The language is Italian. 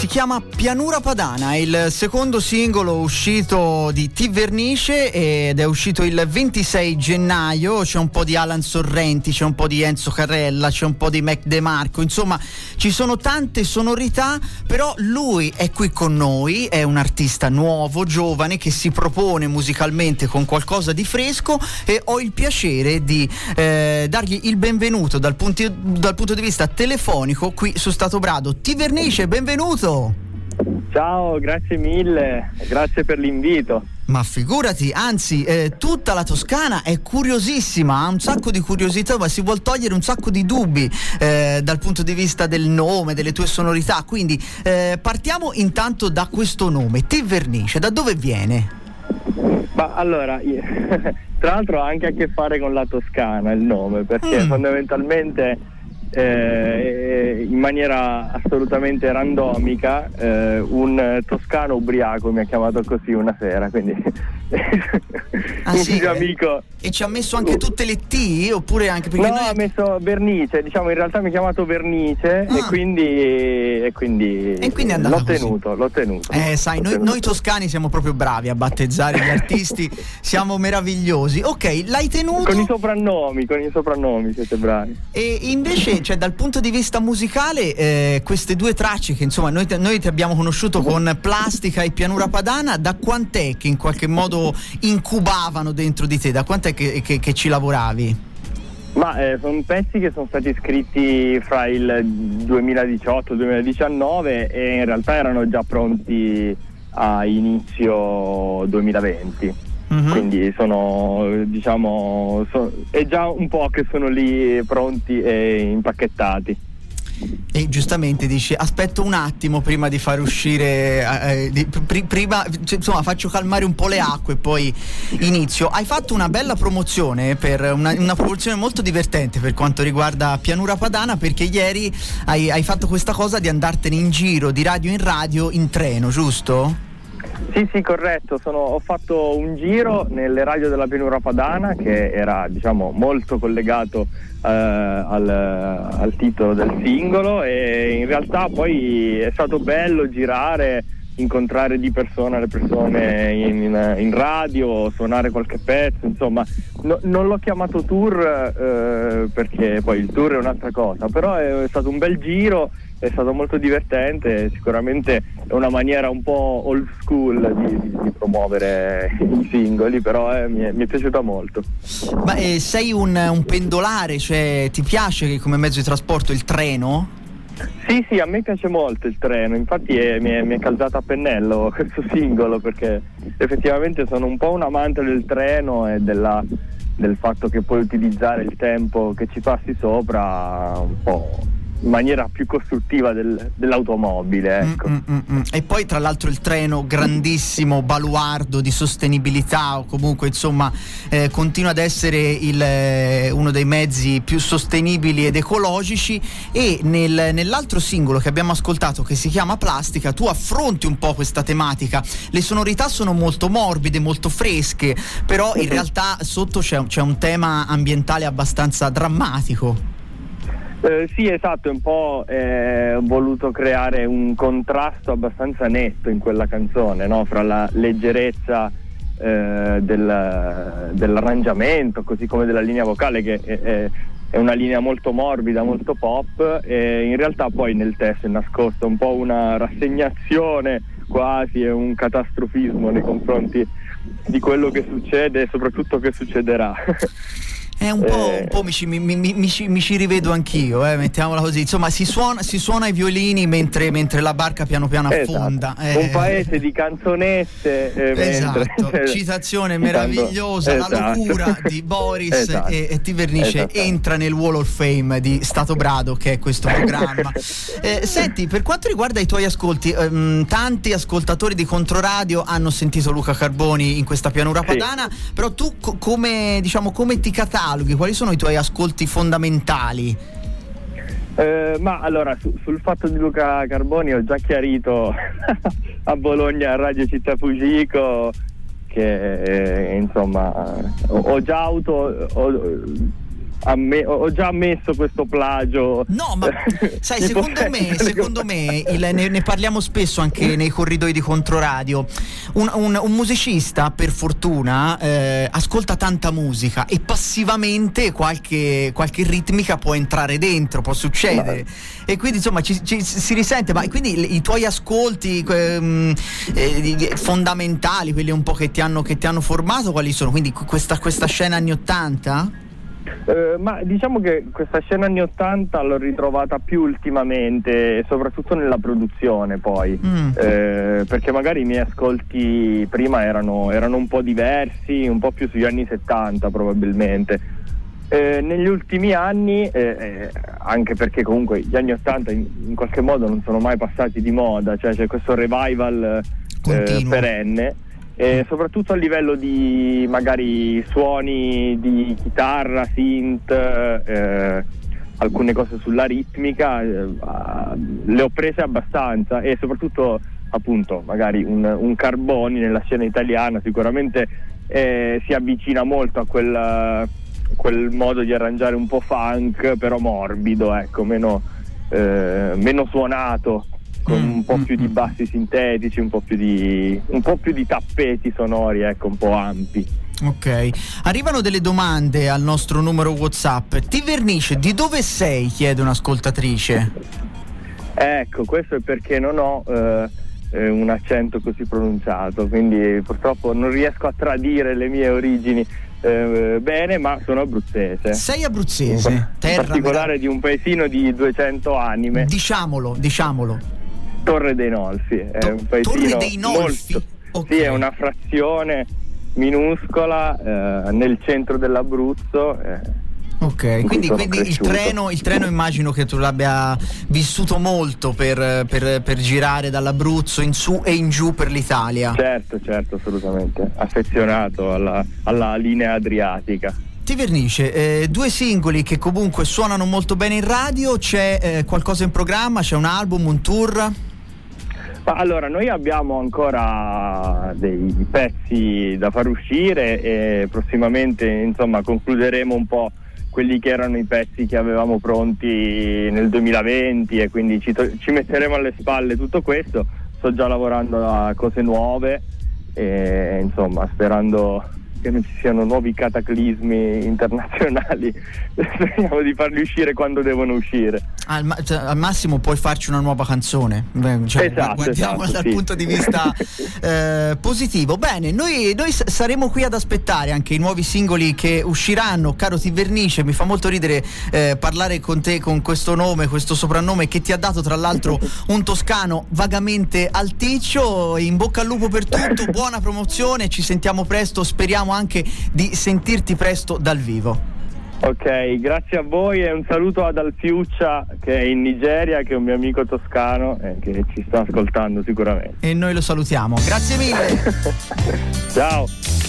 chiama Pianura Padana, è il secondo singolo uscito di Ti Vernice ed è uscito il 26 gennaio. C'è un po' di Alan Sorrenti, c'è un po' di Enzo Carrella, c'è un po' di Mac DeMarco, insomma ci sono tante sonorità, però lui è qui con noi, è un artista nuovo, giovane, che si propone musicalmente con qualcosa di fresco e ho il piacere di dargli il benvenuto dal punto di vista telefonico qui su Stato Brado. Ti Vernice, benvenuto! Ciao, grazie mille, grazie per l'invito. Ma figurati, anzi, tutta la Toscana è curiosissima, ha un sacco di curiosità, ma si vuol togliere un sacco di dubbi dal punto di vista del nome, delle tue sonorità, quindi partiamo intanto da questo nome, Ti Vernice, da dove viene? Ma allora, tra l'altro ha anche a che fare con la Toscana il nome, perché fondamentalmente in maniera assolutamente randomica un toscano ubriaco mi ha chiamato così una sera, quindi un mio amico. E ci ha messo anche tutte le T, oppure anche perché no, ha messo Vernice, diciamo, in realtà mi ha chiamato Vernice e quindi è andata l'ho tenuto. Sai, noi toscani siamo proprio bravi a battezzare gli artisti, siamo meravigliosi. Ok, l'hai tenuto con i soprannomi siete bravi. E invece, cioè, dal punto di vista musicale, queste due tracce che insomma noi ti abbiamo conosciuto con Plastica e Pianura Padana, da quant'è che in qualche modo incubavano dentro di te? Da quant'è che ci lavoravi? Ma sono pezzi che sono stati scritti fra il 2018 e il 2019 e in realtà erano già pronti a inizio 2020. Quindi è già un po' che sono lì pronti e impacchettati. E giustamente dici aspetto un attimo prima di far uscire prima, insomma, faccio calmare un po' le acque e poi inizio. Hai fatto una bella promozione, per una promozione molto divertente per quanto riguarda Pianura Padana, perché ieri hai fatto questa cosa di andartene in giro di radio in radio in treno, giusto? Sì, corretto. Ho fatto un giro nelle radio della Pianura Padana, che era, diciamo, molto collegato al titolo del singolo, e in realtà poi è stato bello girare, incontrare di persona le persone in radio, suonare qualche pezzo, insomma. Non l'ho chiamato tour perché poi il tour è un'altra cosa, però è stato un bel giro, è stato molto divertente, sicuramente è una maniera un po' old school di promuovere i singoli, però mi è piaciuta molto. Ma sei un pendolare, cioè ti piace come mezzo di trasporto il treno? Sì, a me piace molto il treno, infatti mi è calzato a pennello questo singolo, perché effettivamente sono un po' un amante del treno e del fatto che puoi utilizzare il tempo che ci passi sopra un po' in maniera più costruttiva dell'automobile, ecco. E poi tra l'altro il treno, grandissimo baluardo di sostenibilità, o comunque insomma continua ad essere uno dei mezzi più sostenibili ed ecologici, e nell'altro singolo che abbiamo ascoltato, che si chiama Plastica, tu affronti un po' questa tematica. Le sonorità sono molto morbide, molto fresche, però in realtà sotto c'è un tema ambientale abbastanza drammatico. Sì, esatto, è un po' ho voluto creare un contrasto abbastanza netto in quella canzone, no? Fra la leggerezza dell'arrangiamento, così come della linea vocale, che è una linea molto morbida, molto pop, e in realtà poi nel testo è nascosta un po' una rassegnazione quasi, e un catastrofismo nei confronti di quello che succede e soprattutto che succederà. È un po' mi ci rivedo anch'io, mettiamola così. Insomma, si suona i violini mentre la barca piano piano affonda. Un paese di canzonette. Esatto, citazione meravigliosa, esatto. La locura di Boris, esatto. e Ti Vernice entra nel Wall of Fame di Stato Brado, che è questo programma. Senti, per quanto riguarda i tuoi ascolti, tanti ascoltatori di Controradio hanno sentito Luca Carboni in questa Pianura Padana, però tu come ti cataloghi? Quali sono i tuoi ascolti fondamentali? Ma allora sul fatto di Luca Carboni ho già chiarito a Bologna, a Radio Città Fugico, che insomma ho già ho già ammesso questo plagio. No, ma sai, secondo me ne parliamo spesso anche nei corridoi di Controradio. Un musicista, per fortuna, ascolta tanta musica e passivamente qualche ritmica può entrare dentro, può succedere. E quindi insomma si risente. Ma quindi i tuoi ascolti fondamentali, quelli un po' che ti hanno formato, quali sono? Quindi questa scena anni 80? Ma diciamo che questa scena anni 80 l'ho ritrovata più ultimamente, soprattutto nella produzione poi, perché magari i miei ascolti prima erano un po' diversi, un po' più sugli anni 70 probabilmente. Negli ultimi anni, anche perché comunque gli anni 80 in qualche modo non sono mai passati di moda, cioè c'è questo revival perenne. Soprattutto a livello di magari suoni di chitarra, synth, alcune cose sulla ritmica, le ho prese abbastanza, e soprattutto appunto magari un Carboni nella scena italiana sicuramente si avvicina molto a quel modo di arrangiare un po' funk, però morbido, ecco, meno suonato, con un po' più di bassi sintetici, un po' più di tappeti sonori, ecco, un po' ampi. Ok, arrivano delle domande al nostro numero WhatsApp. Ti Vernice, di dove sei? Chiede un'ascoltatrice. Ecco, questo è perché non ho un accento così pronunciato, quindi purtroppo non riesco a tradire le mie origini bene, ma sono abruzzese. Sei abruzzese? In particolare di un paesino di 200 anime. Diciamolo. Torre dei Nolfi, è un paesino Torre dei Nolfi? molto, Okay. sì, è una frazione minuscola nel centro dell'Abruzzo. Ok, quindi il treno immagino che tu l'abbia vissuto molto per girare dall'Abruzzo in su e in giù per l'Italia. Certo, assolutamente, affezionato alla linea adriatica. Ti Vernice, 2 singoli che comunque suonano molto bene in radio, c'è qualcosa in programma, c'è un album, un tour? Allora, noi abbiamo ancora dei pezzi da far uscire e prossimamente, insomma, concluderemo un po' quelli che erano i pezzi che avevamo pronti nel 2020, e quindi ci metteremo alle spalle tutto questo. Sto già lavorando a cose nuove e, insomma, sperando che non ci siano nuovi cataclismi internazionali, speriamo di farli uscire quando devono uscire. Al massimo puoi farci una nuova canzone, guardiamola dal punto di vista positivo. Bene, noi saremo qui ad aspettare anche i nuovi singoli che usciranno. Caro Ti Vernice, mi fa molto ridere parlare con te con questo nome, questo soprannome che ti ha dato tra l'altro un toscano vagamente alticcio. In bocca al lupo per tutto, buona promozione, ci sentiamo presto, speriamo anche di sentirti presto dal vivo. Ok, grazie a voi e un saluto ad Alfiuccia, che è in Nigeria, che è un mio amico toscano che ci sta ascoltando sicuramente. E noi lo salutiamo, grazie mille. Ciao.